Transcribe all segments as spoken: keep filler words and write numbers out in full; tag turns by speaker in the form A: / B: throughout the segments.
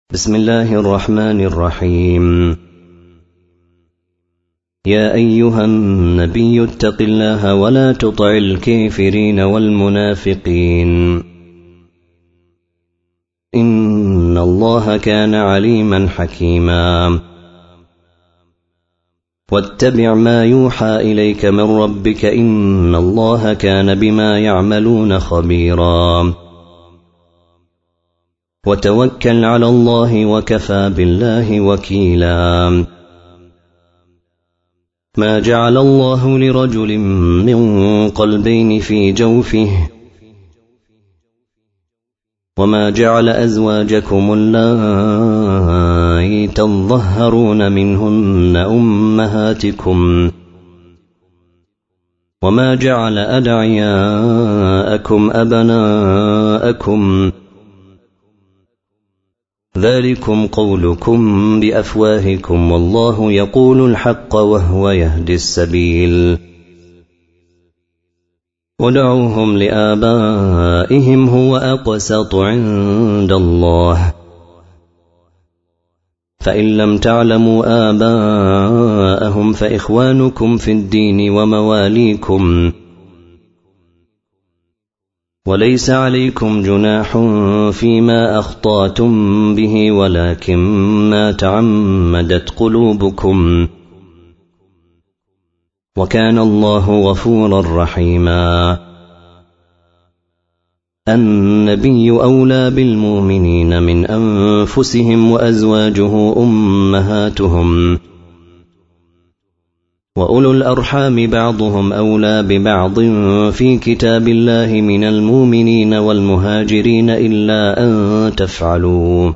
A: بسم الله الرحمن الرحيم. يا أيها النبي اتق الله ولا تطع الكافرين والمنافقين إن الله كان عليما حكيما. واتبع ما يوحى إليك من ربك إن الله كان بما يعملون خبيرا. وتوكل على الله وكفى بالله وكيلا. ما جعل الله لرجل من قلبين في جوفه وما جعل أزواجكم اللائي تظهرون منهن أمهاتكم وما جعل أدعياءكم أبناءكم ذلكم قولكم بأفواهكم والله يقول الحق وهو يهدي السبيل. ودعوهم لآبائهم هو أقسط عند الله فإن لم تعلموا آباءهم فإخوانكم في الدين ومواليكم وليس عليكم جناح فيما أخطأتم به ولكن ما تعمدت قلوبكم وكان الله غفورا رحيما. النبي أولى بالمؤمنين من أنفسهم وأزواجه أمهاتهم وأولو الأرحام بعضهم أولى ببعض في كتاب الله من المؤمنين والمهاجرين إلا أن تفعلوا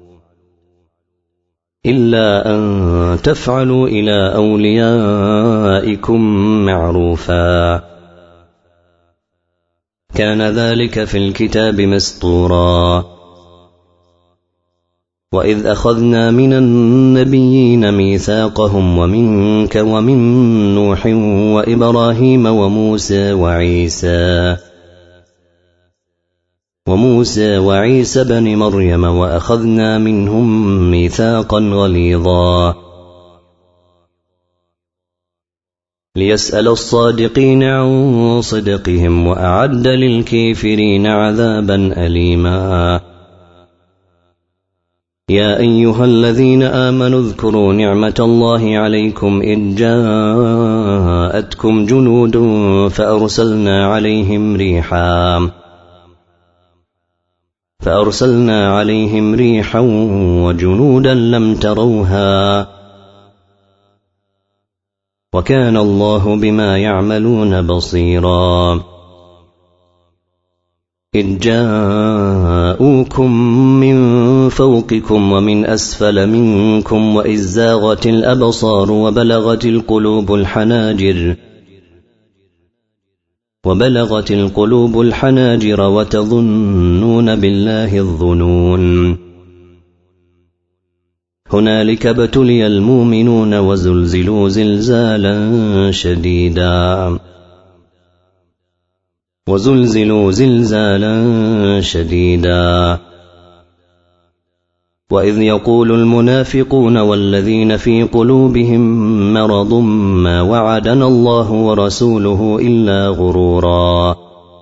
A: إلا أن تفعلوا إلى أوليائكم معروفا كان ذلك في الكتاب مسطورا. وإذ أخذنا من النبيين ميثاقهم ومنك ومن نوح وإبراهيم وموسى وعيسى وموسى وعيسى بن مريم وأخذنا منهم ميثاقا غليظا ليسأل الصادقين عن صدقهم وأعد للكافرين عذابا أليما. يا أيها الذين آمنوا اذكروا نعمة الله عليكم إذ جاءتكم جنود فأرسلنا عليهم ريحا فأرسلنا عليهم ريحا وجنودا لم تروها وكان الله بما يعملون بصيرا. إذ جاءوكم من فوقكم ومن أسفل منكم وإذ زاغت الأبصار وبلغت القلوب الحناجر وبلغت القلوب الحناجر وتظنون بالله الظنون. هنالك ابتلي المؤمنون وزلزلوا زلزالا شديدا وزلزلوا زلزالا شديدا. وإذ يقول المنافقون والذين في قلوبهم مرض ما وعدنا الله ورسوله إلا غرورا.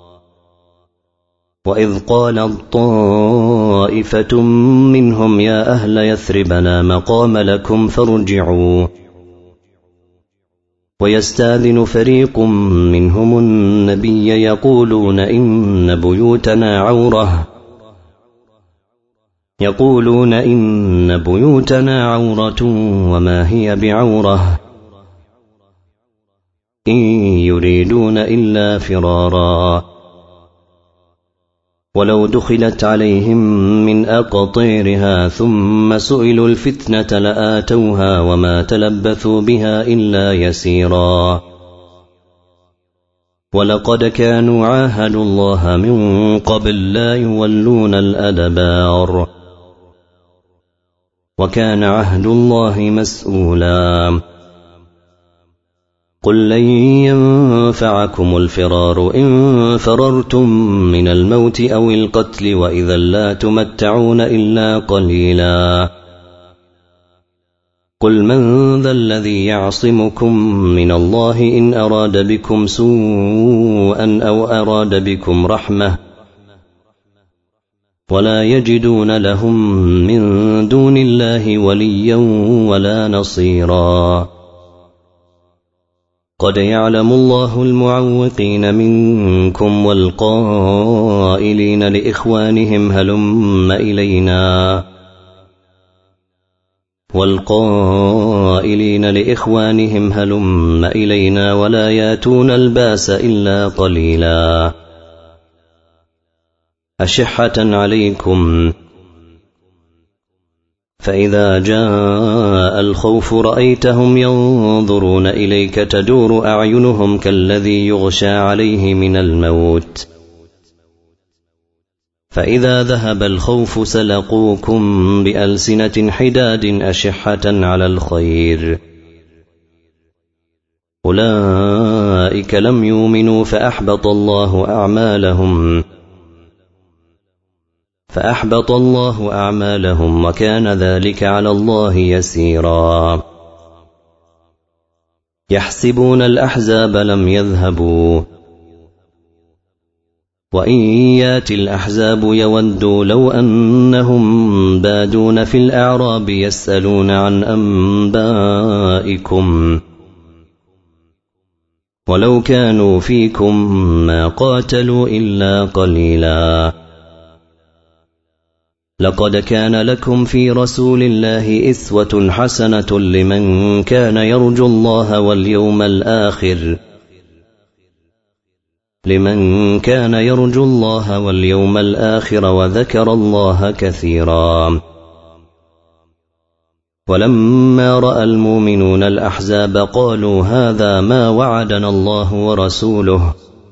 A: وإذ قالت طائفة منهم يا أهل يثرب لا مقام لكم فارجعوا ويستاذن فريق منهم النبي يقولون إن بيوتنا عورة يقولون إن بيوتنا عورة وما هي بعورة إن يريدون إلا فرارا ولو دخلت عليهم من أقطيرها ثم سئلوا الفتنة لآتوها وما تلبثوا بها إلا يسيرا. ولقد كانوا عاهدوا الله من قبل لا يولون الأدبار وكان عهد الله مسؤولا. قل لن ينفعكم الفرار إن فررتم من الموت أو القتل وإذا لا تمتعون إلا قليلا قل من ذا الذي يعصمكم من الله إن أراد بكم سوءا أو أراد بكم رحمة ولا يجدون لهم من دون الله وليا ولا نصيرا قد يعلم الله المعوقين منكم والقائلين لإخوانهم هلم إلينا والقائلين لإخوانهم هلم إلينا ولا ياتون الباس إلا قليلا أشحة عليكم فإذا جاء الخوف رأيتهم ينظرون إليك تدور أعينهم كالذي يغشى عليه من الموت فإذا ذهب الخوف سلقوكم بألسنة حداد أشحة على الخير أولئك لم يؤمنوا فأحبط الله أعمالهم فأحبط الله أعمالهم وكان ذلك على الله يسيرا يحسبون الأحزاب لم يذهبوا وإن يات الأحزاب يودوا لو أنهم بادون في الأعراب يسألون عن أنبائكم ولو كانوا فيكم ما قاتلوا إلا قليلا لقد كان لكم في رسول الله أسوة حسنة لمن كان يرجو الله واليوم الآخر لمن كان يرجو الله واليوم الآخر وذكر الله كثيرا ولما رأى المؤمنون الأحزاب قالوا هذا ما وعدنا الله ورسوله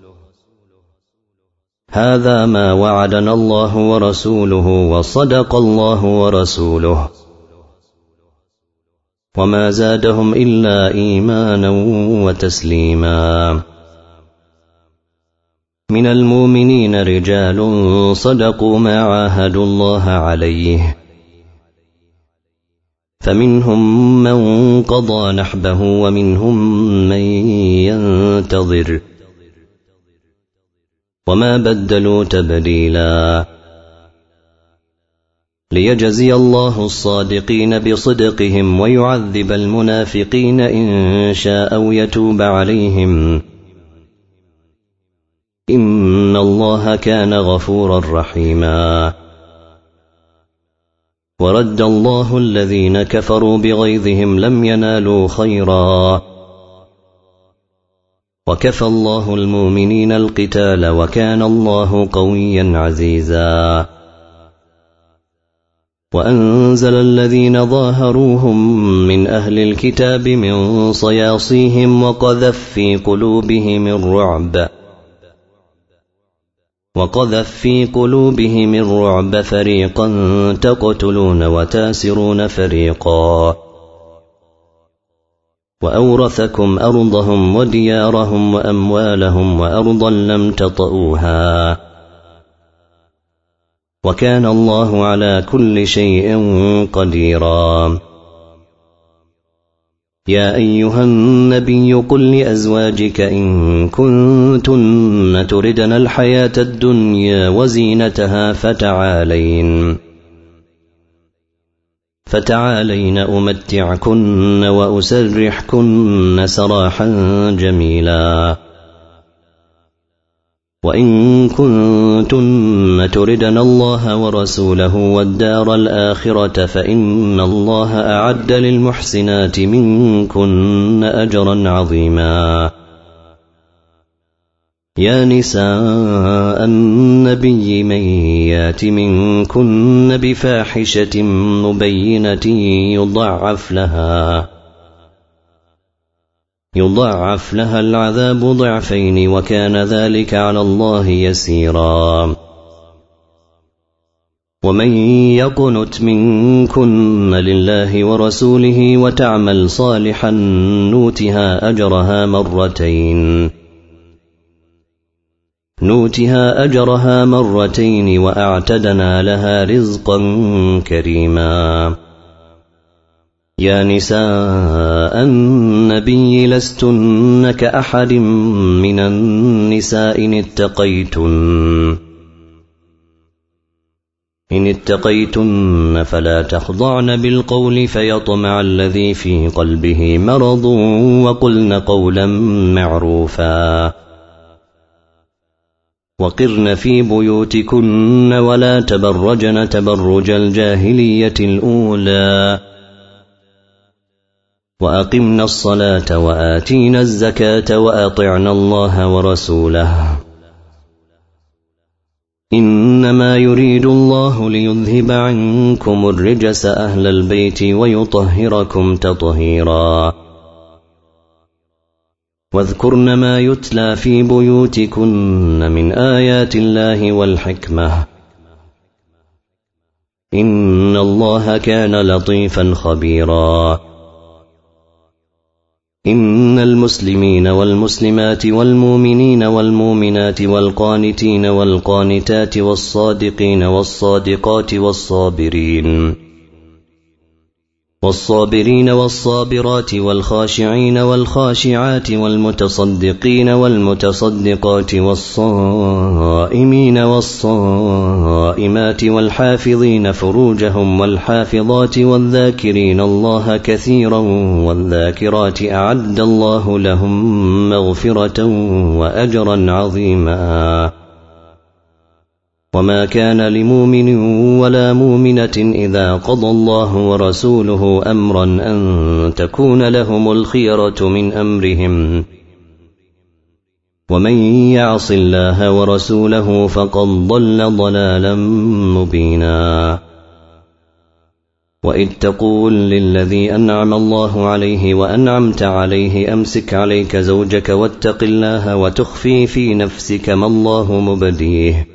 A: هذا ما وعدنا الله ورسوله وصدق الله ورسوله وما زادهم إلا إيمانا وتسليما من المؤمنين رجال صدقوا ما عاهدوا الله عليه فمنهم من قضى نحبه ومنهم من ينتظر وما بدلوا تبديلا ليجزي الله الصادقين بصدقهم ويعذب المنافقين إن شاء أو يتوب عليهم إن الله كان غفورا رحيما ورد الله الذين كفروا بغيظهم لم ينالوا خيرا وكفى الله المؤمنين القتال وكان الله قويا عزيزا وأنزل الذين ظاهروهم من أهل الكتاب من صياصيهم وقذف في قلوبهم الرعب وقذف في قلوبهم الرعب فريقا تقتلون وتاسرون فريقا وأورثكم أرضهم وديارهم وأموالهم وأرضا لم تطئوها وكان الله على كل شيء قديرا يا أيها النبي قل لأزواجك إن كنتن تردن الحياة الدنيا وزينتها فتعالين فتعالين أمتعكن وأسرحكن سراحا جميلا وإن كنتن تردن الله ورسوله والدار الآخرة فإن الله أعد للمحسنات منكن أجرا عظيما يا نساء النبي من يات منكن بفاحشة مبينة يضاعف لها يضاعف لها العذاب ضعفين وكان ذلك على الله يسيرا ومن يقنت منكن لله ورسوله وتعمل صالحا نوتها أجرها مرتين نوتها أجرها مرتين وأعتدنا لها رزقا كريما. يا نساء النبي لستن كأحد من النساء إن اتقيتن إن اتقيتن فلا تخضعن بالقول فيطمع الذي في قلبه مرض وقلن قولا معروفا وقرن في بيوتكن ولا تبرجن تبرج الجاهلية الأولى وأقمنا الصلاة وآتينا الزكاة وأطعنا الله ورسوله إنما يريد الله ليذهب عنكم الرجس أهل البيت ويطهركم تطهيرا. واذكرن ما يتلى في بيوتكن من آيات الله والحكمة إن الله كان لطيفا خبيرا. إن المسلمين والمسلمات والمؤمنين والمؤمنات والقانتين والقانتات والصادقين والصادقات والصابرين والصابرين والصابرات والخاشعين والخاشعات والمتصدقين والمتصدقات والصائمين والصائمات والحافظين فروجهم والحافظات والذاكرين الله كثيرا والذاكرات أعد الله لهم مغفرة وأجرا عظيما. وما كان لمؤمن ولا مؤمنة إذا قضى الله ورسوله أمرا أن تكون لهم الخيرة من أمرهم ومن يعص الله ورسوله فقد ضل ضلالا مبينا. وإذ تقول للذي أنعم الله عليه وأنعمت عليه أمسك عليك زوجك واتق الله وتخفي في نفسك ما الله مبديه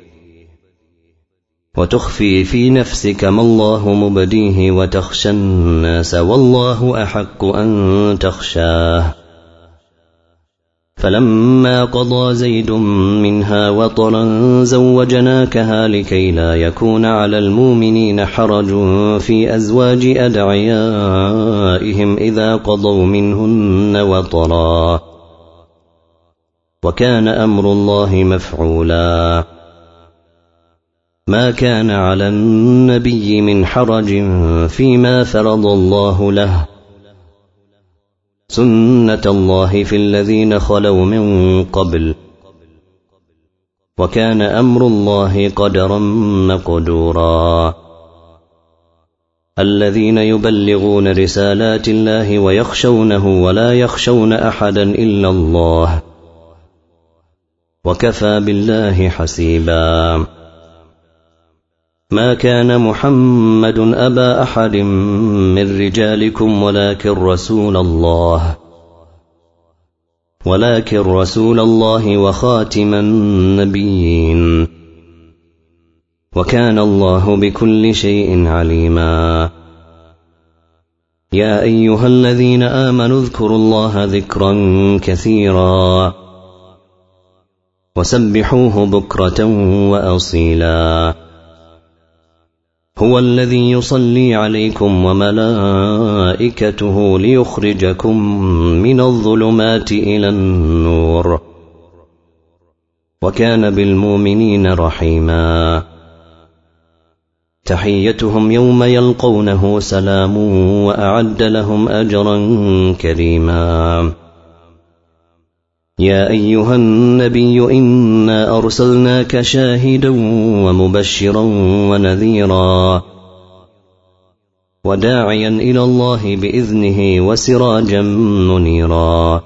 A: وتخفي في نفسك ما الله مبديه وتخشى الناس والله أحق أن تخشاه. فلما قضى زيد منها وطرا زوجناكها لكي لا يكون على المؤمنين حرج في أزواج أدعيائهم إذا قضوا منهن وطرا وكان أمر الله مفعولا. ما كان على النبي من حرج فيما فرض الله له سنة الله في الذين خلوا من قبل وكان أمر الله قدرا مقدورا. الذين يبلغون رسالات الله ويخشونه ولا يخشون أحدا إلا الله وكفى بالله حسيبا. ما كان محمد أبا أحد من رجالكم ولكن رسول الله ولكن رسول الله وخاتم النبيين وكان الله بكل شيء عليما. يا أيها الذين آمنوا اذكروا الله ذكرا كثيرا وسبحوه بكرة وأصيلا. هو الذي يصلي عليكم وملائكته ليخرجكم من الظلمات إلى النور وكان بالمؤمنين رحيما. تحيتهم يوم يلقونه سلام وأعد لهم أجرا كريما. يا أيها النبي إنا أرسلناك شاهدا ومبشرا ونذيرا وداعيا إلى الله بإذنه وسراجا منيرا.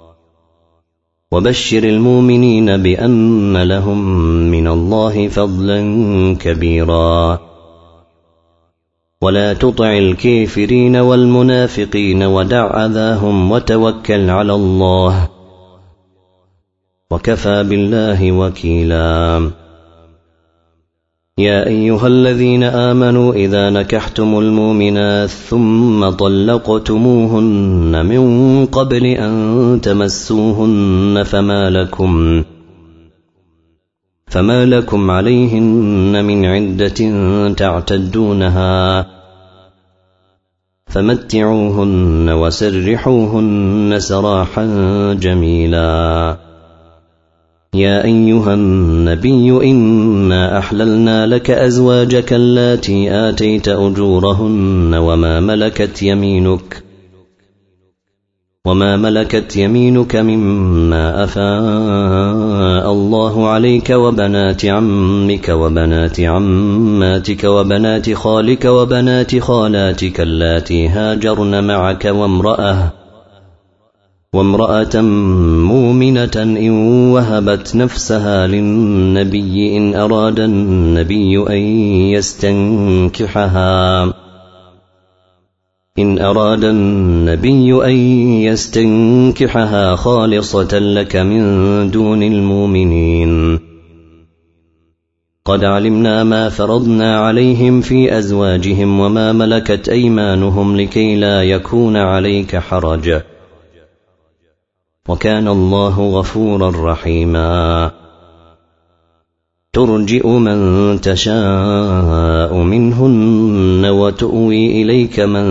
A: وبشر المؤمنين بأن لهم من الله فضلا كبيرا. ولا تطع الكافرين والمنافقين ودع أذاهم وتوكل على الله وكفى بالله وكيلا. يا أيها الذين آمنوا إذا نكحتم المؤمنات ثم طلقتموهن من قبل أن تمسوهن فما لكم فما لكم عليهن من عدة تعتدونها فمتعوهن وسرحوهن سراحا جميلا. يا أيها النبي إنا أحللنا لك أزواجك اللاتي آتيت أجورهن وما ملكت يمينك وما ملكت يمينك مما أفاء الله عليك وبنات عمك وبنات عماتك وبنات خالك وبنات خالاتك اللاتي هاجرن معك وامرأة وامرأة مؤمنة إن وهبت نفسها للنبي إن أراد النبي أن يستنكحها إن أراد النبي أن يستنكحها خالصة لك من دون المؤمنين. قد علمنا ما فرضنا عليهم في أزواجهم وما ملكت أيمانهم لكي لا يكون عليك حرج وكان الله غفورا رحيما. ترجئ من تشاء منهن وتؤوي إليك من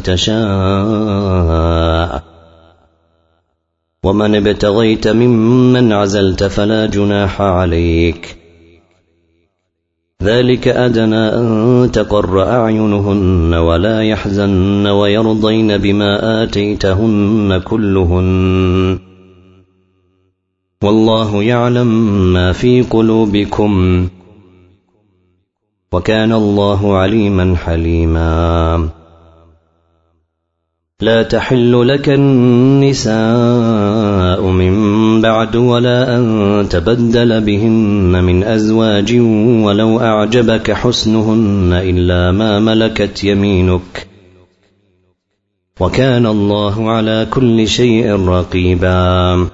A: تشاء ومن ابتغيت ممن عزلت فلا جناح عليك. ذلك أدنى أن تقر أعينهن ولا يحزن ويرضين بما آتيتهن كلهن والله يعلم ما في قلوبكم وكان الله عليما حليما. لا تحل لك النساء من بعد ولا أن تبدل بهن من أزواج ولو أعجبك حسنهن إلا ما ملكت يمينك وكان الله على كل شيء رقيبا.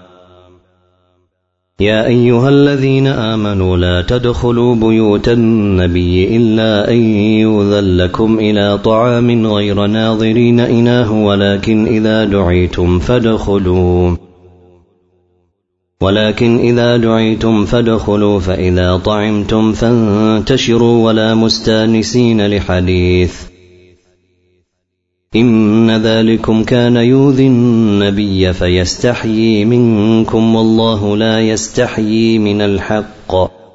A: يا أيها الذين آمنوا لا تدخلوا بيوت النبي إلا أن يؤذن لكم إلى طعام غير ناظرين إناه ولكن إذا دعيتم فادخلوا ولكن إذا دعيتم فادخلوا فإذا طعمتم فانتشروا ولا مستانسين لحديث إن ذلكم كان يؤذي النبي فيستحيي منكم والله لا يستحيي من الحق.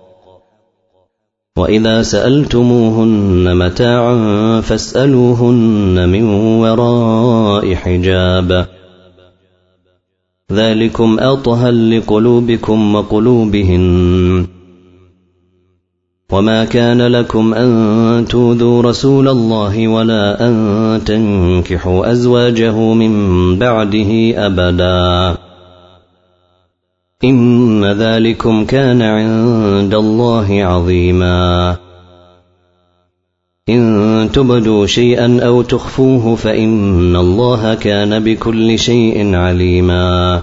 A: وإذا سألتموهن متاعا فاسألوهن من وراء حجاب ذلكم أطهر لقلوبكم وقلوبهن. وما كان لكم أن تؤذوا رسول الله ولا أن تنكحوا أزواجه من بعده أبدا إن ذلكم كان عند الله عظيما. إن تبدوا شيئا أو تخفوه فإن الله كان بكل شيء عليما.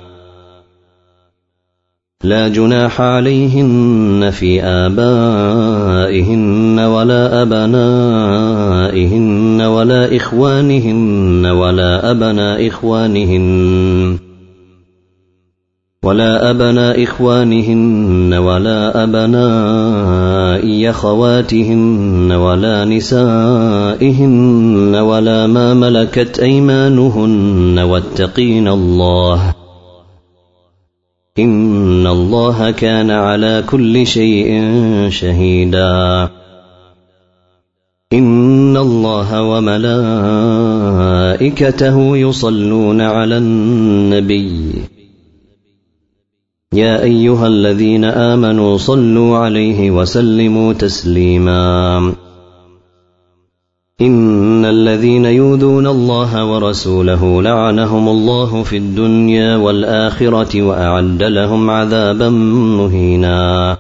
A: لا جناح عليهن في آبائهن ولا أبنائهن ولا إخوانهن ولا أبناء إخوانهن ولا أبناء إخوانهن ولا أبناء أخواتهن ولا نسائهن ولا ما ملكت أيمانهن واتقين الله إن الله كان على كل شيء شهيدا. إن الله وملائكته يصلون على النبي يا أيها الذين آمنوا صلوا عليه وسلموا تسليما. إن الذين يؤذون الله ورسوله لعنهم الله في الدنيا والآخرة وأعد لهم عذابا مهينا.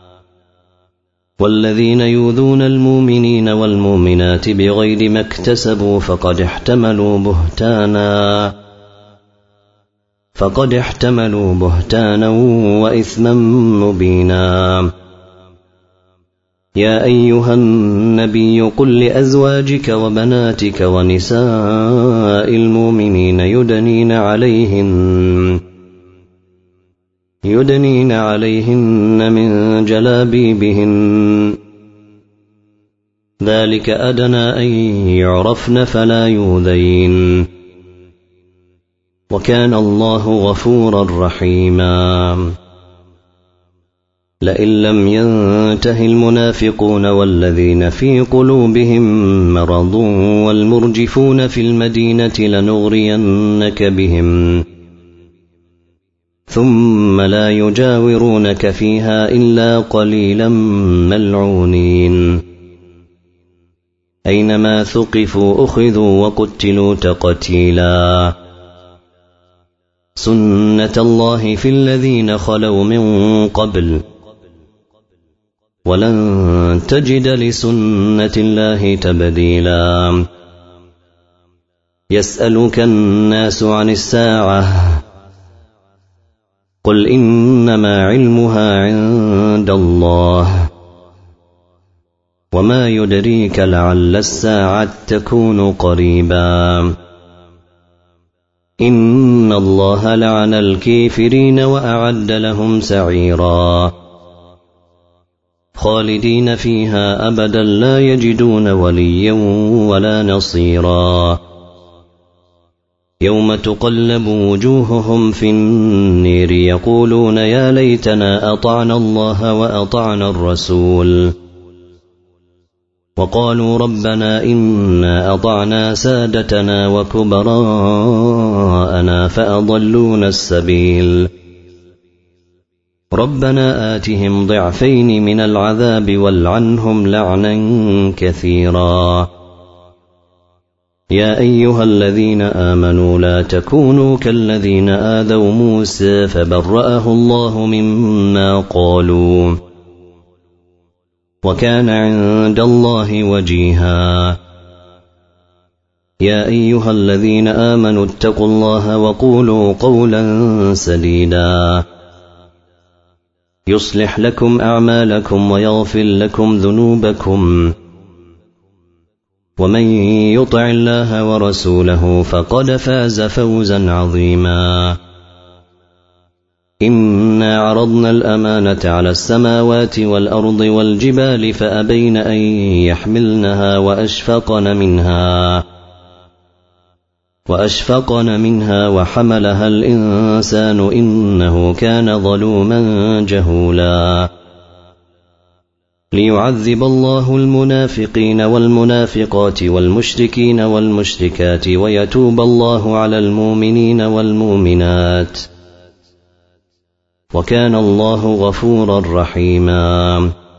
A: والذين يؤذون المؤمنين والمؤمنات بغير ما اكتسبوا فقد احتملوا بهتانا فقد احتملوا بهتانا وإثما مبينا. يا أيها النبي قل لأزواجك وبناتك ونساء المؤمنين يدنين عليهن يدنين عليهن من جلابيبهن ذلك أدنى أن يعرفن فلا يؤذين وكان الله غفورا رحيما لئن لم ينته المنافقون والذين في قلوبهم مرض والمرجفون في المدينة لنغرينك بهم ثم لا يجاورونك فيها إلا قليلا ملعونين أينما ثقفوا أخذوا وقتلوا تقتيلا سنة الله في الذين خلوا من قبل ولن تجد لسنة الله تبديلا يسألك الناس عن الساعة قل إنما علمها عند الله وما يدريك لعل الساعة تكون قريبا إن الله لعن الكافرين وأعد لهم سعيرا خالدين فيها أبدا لا يجدون وليا ولا نصيرا يوم تقلب وجوههم في النير يقولون يا ليتنا أطعنا الله وأطعنا الرسول وقالوا ربنا إنا أطعنا سادتنا وكبراءنا فأضلونا السبيل ربنا آتهم ضعفين من العذاب والعنهم لعنا كثيرا يا أيها الذين آمنوا لا تكونوا كالذين آذوا موسى فبرأه الله مما قالوا وكان عند الله وجيها يا أيها الذين آمنوا اتقوا الله وقولوا قولا سديدا يصلح لكم أعمالكم ويغفر لكم ذنوبكم ومن يطع الله ورسوله فقد فاز فوزا عظيما إنا عرضنا الأمانة على السماوات والأرض والجبال فأبين أن يحملنها وأشفقن منها وأشفقن منها وحملها الإنسان إنه كان ظلوما جهولا ليعذب الله المنافقين والمنافقات والمشركين والمشركات ويتوب الله على المؤمنين والمؤمنات وكان الله غفورا رحيما